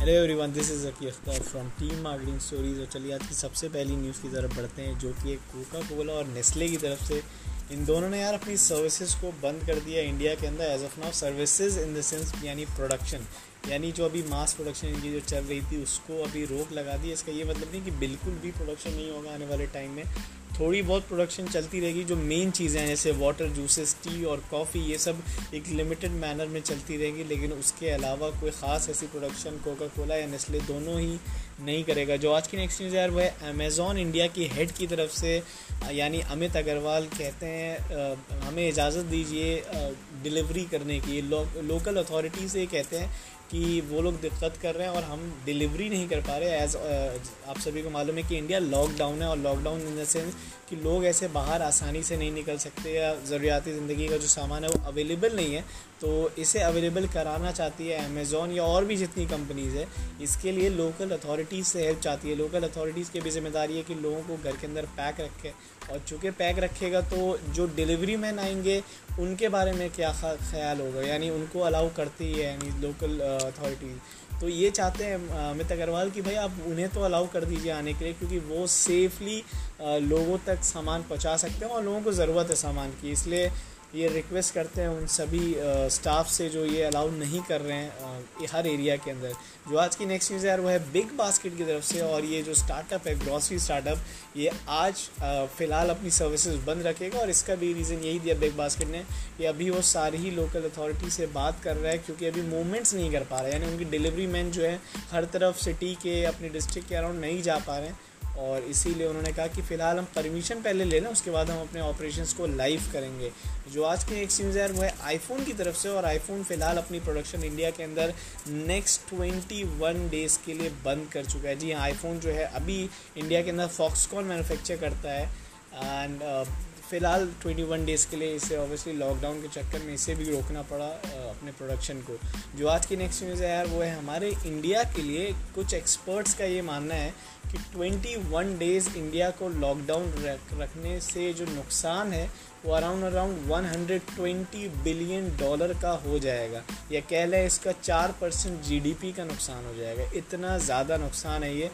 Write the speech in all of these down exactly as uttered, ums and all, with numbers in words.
Hello everyone, this is Zaki Akhtar from team marketing stories. और चलिए आज की सबसे पहली न्यूज़ की तरफ बढ़ते हैं, जो कि एक कोका कोला और नेस्ले की तरफ से। इन दोनों ने यार अपनी सर्विसेज को बंद कर दिया इंडिया के अंदर as of now. Services in the sense यानी प्रोडक्शन, यानी जो अभी मास प्रोडक्शन इनकी जो चल रही थी उसको अभी रोक लगा दी। इसका ये मतलब नहीं कि बिल्कुल भी प्रोडक्शन नहीं होगा आने वाले टाइम में। थोड़ी बहुत प्रोडक्शन चलती रहेगी। जो मेन चीज़ें हैं जैसे वाटर, जूसेस, टी और कॉफ़ी, ये सब एक लिमिटेड मैनर में चलती रहेंगी, लेकिन उसके अलावा कोई ख़ास ऐसी प्रोडक्शन कोका कोला या नेस्ले दोनों ही नहीं करेगा। जो आज की नेक्स्ट न्यूज़ यार वो है अमेज़ॉन इंडिया की हेड की तरफ से, यानी अमित अग्रवाल कहते हैं हमें इजाज़त दीजिए डिलीवरी करने की। लो, लोकल अथॉरिटी से कहते हैं कि वो लोग दिक्कत कर रहे हैं और हम डिलीवरी नहीं कर पा रहे। एज आप सभी को मालूम है कि इंडिया लॉकडाउन है, और लॉकडाउन इन द सेंस कि लोग ऐसे बाहर आसानी से नहीं निकल सकते, या ज़रूरियाती ज़िंदगी का जो सामान है वो अवेलेबल नहीं है। तो इसे अवेलेबल कराना चाहती है अमेज़ॉन या और भी जितनी कंपनीज़ है। इसके लिए लोकल अथॉरिटीज़ से हेल्प चाहती है। लोकल अथॉरिटीज़ की भी जिम्मेदारी है कि लोगों को घर के अंदर पैक रखे, और चूँकि पैक रखेगा तो जो डिलीवरी मैन आएंगे उनके बारे में क्या ख्याल होगा, यानी उनको अलाउ करती है यानी लोकल अथॉरिटीज़। तो ये चाहते हैं अमित अग्रवाल कि भाई आप उन्हें तो अलाउ कर दीजिए आने के लिए, क्योंकि वो सेफली लोगों तक सामान पहुंचा सकते हैं और लोगों को ज़रूरत है सामान की। इसलिए ये रिक्वेस्ट करते हैं उन सभी स्टाफ से जो ये अलाउ नहीं कर रहे हैं हर एरिया के अंदर। जो आज की नेक्स्ट न्यूज़ यार वो है बिग बास्केट की तरफ से, और ये जो स्टार्टअप है ग्रॉसरी स्टार्टअप, ये आज फ़िलहाल अपनी सर्विसेज बंद रखेगा। और इसका भी रीज़न यही दिया बिग बास्केट ने कि अभी वो सारी ही लोकल अथॉरिटी से बात कर रहा है, क्योंकि अभी मूवमेंट्स नहीं कर पा रहा है, यानी उनकी डिलीवरी मैन जो है हर तरफ सिटी के अपने डिस्ट्रिक्ट के अराउंड नहीं जा पा रहे हैं। और इसीलिए उन्होंने कहा कि फ़िलहाल हम परमिशन पहले ले लें, उसके बाद हम अपने ऑपरेशंस को लाइव करेंगे। जो आज की नेक्स्ट न्यूज़ है वो है आईफोन की तरफ से, और आईफोन फ़िलहाल अपनी प्रोडक्शन इंडिया के अंदर नेक्स्ट ट्वेंटी वन डेज़ के लिए बंद कर चुका है। जी हाँ, आईफोन जो है अभी इंडिया के अंदर फॉक्सकॉन मैन्युफैक्चर करता है, एंड फ़िलहाल ट्वेंटी वन डेज़ के लिए इसे ऑब्वियसली लॉकडाउन के चक्कर में इसे भी रोकना पड़ा अपने प्रोडक्शन को। जो आज की नेक्स्ट न्यूज़ है यार वो है हमारे इंडिया के लिए कुछ एक्सपर्ट्स का ये मानना है कि ट्वेंटी वन डेज़ इंडिया को लॉकडाउन रख, रखने से जो नुकसान है वो around around one hundred twenty billion dollar का हो जाएगा, या कह लें इसका चार परसेंट जी डी पी का नुकसान हो जाएगा। इतना ज़्यादा नुकसान है ये।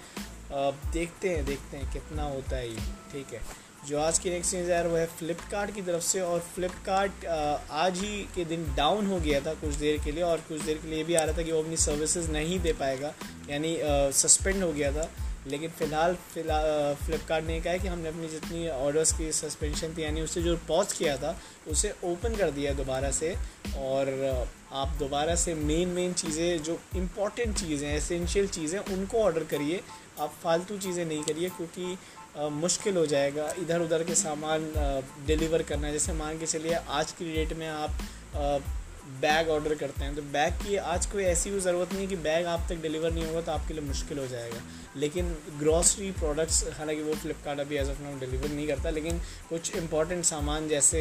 देखते हैं देखते हैं कितना होता है ये। ठीक है, जो आज की नेक्स्ट न्यूज़ यार वो है फ्लिपकार्ट की तरफ से, और फ्लिपकार्ट आज ही के दिन डाउन हो गया था कुछ देर के लिए, और कुछ देर के लिए भी आ रहा था कि वो अपनी सर्विसेज नहीं दे पाएगा, यानी सस्पेंड हो गया था। लेकिन फ़िलहाल फिलहाल फ्लिपकार्ट ने कहा है कि हमने अपनी जितनी ऑर्डर्स की सस्पेंशन थी, यानी उससे जो पॉज किया था उसे ओपन कर दिया दोबारा से। और आप दोबारा से मेन मेन चीज़ें, जो इम्पॉर्टेंट चीज़ें, एसेंशियल चीज़ें, उनको ऑर्डर करिए। आप फालतू चीज़ें नहीं करिए, क्योंकि आ, मुश्किल हो जाएगा इधर उधर के सामान डिलीवर करना। जैसे मान के चलिए आज की डेट में आप आ, बैग ऑर्डर करते हैं, तो बैग की आज कोई ऐसी भी ज़रूरत नहीं है कि बैग आप तक डिलीवर नहीं होगा तो आपके लिए मुश्किल हो जाएगा। लेकिन ग्रॉसरी प्रोडक्ट्स, हालांकि वो फ्लिपकार्ट अभी एज ऑफ नाउ डिलीवर नहीं करता, लेकिन कुछ इंपॉर्टेंट सामान जैसे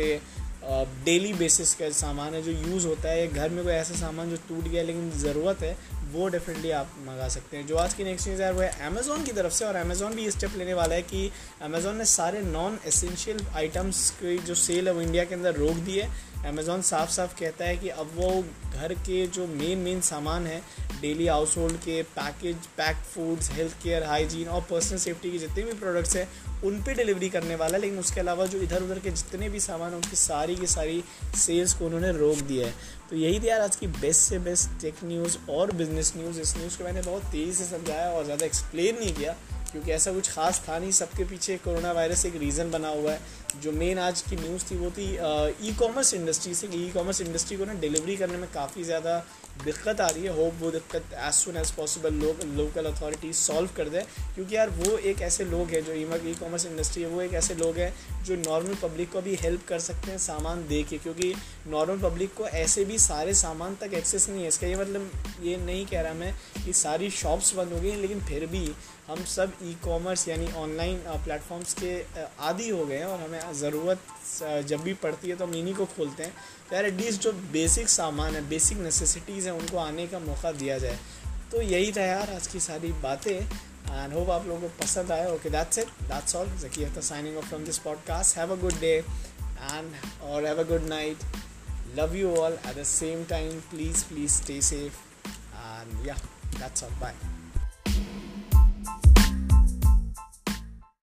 डेली बेसिस का सामान है जो यूज़ होता है, या घर में कोई ऐसा सामान जो टूट गया लेकिन ज़रूरत है, वो डेफिनेटली आप मंगा सकते हैं। जो आज की नेक्स्ट न्यूज़ है वो है अमेज़ॉन की तरफ से, और अमेज़ॉन भी ये स्टेप लेने वाला है कि अमेज़ॉन ने सारे नॉन एसेंशियल आइटम्स की जो सेल है वो इंडिया के अंदर रोक दी है। अमेज़ॉन साफ साफ कहता है कि अब वो घर के जो मेन मेन सामान है, डेली हाउस होल्ड के package, packed foods, health care, hygiene और पर्सनल सेफ्टी के जितने भी प्रोडक्ट्स हैं उन पे डिलीवरी करने वाला है। लेकिन उसके अलावा जो इधर उधर के जितने भी सामान हैं उनकी सारी की सारी सेल्स को उन्होंने रोक दिया है। तो यही थी यार आज की बेस्ट से बेस्ट टेक न्यूज़ और बिजनेस न्यूज़। इस न्यूज़ को मैंने बहुत तेज़ी से समझाया और ज़्यादा एक्सप्लेन नहीं किया, क्योंकि ऐसा कुछ खास था नहीं। सबके पीछे कोरोना वायरस एक रीज़न बना हुआ है। जो मेन आज की न्यूज़ थी वो थी ई कॉमर्स इंडस्ट्री से। ई कॉमर्स इंडस्ट्री को ना डिलीवरी करने में काफ़ी ज़्यादा दिक्कत आ रही है। होप वो दिक्कत एज सुन एज़ पॉसिबल लोग लोकल अथॉरिटीज़ सॉल्व कर दें, क्योंकि यार वो एक ऐसे लोग हैं जो ई कॉमर्स इंडस्ट्री है, वो एक ऐसे लोग हैं जो नॉर्मल पब्लिक को भी हेल्प कर सकते हैं सामान दे के, क्योंकि नॉर्मल पब्लिक को ऐसे भी सारे सामान तक एक्सेस नहीं है। इसका ये मतलब ये नहीं कह रहा मैं कि सारी शॉप्स बंद हो गई हैं, लेकिन फिर भी हम सब ई कॉमर्स यानी ऑनलाइन प्लेटफॉर्म्स के आदी हो गए हैं, और हमें ज़रूरत जब भी पड़ती है तो हम इन्हीं को खोलते हैं। तो यार एटलीस्ट जो बेसिक सामान है, बेसिक नेसेसिटीज़ हैं, उनको आने का मौका दिया जाए। तो यही था यार आज की सारी बातें, एंड होप आप लोगों को पसंद आया। Okay, that's it, that's all. Zaki Akhtar signing off from this podcast. Have a good day and और have a good night. Love you all. At the same time, please please stay safe and या that's all, bye.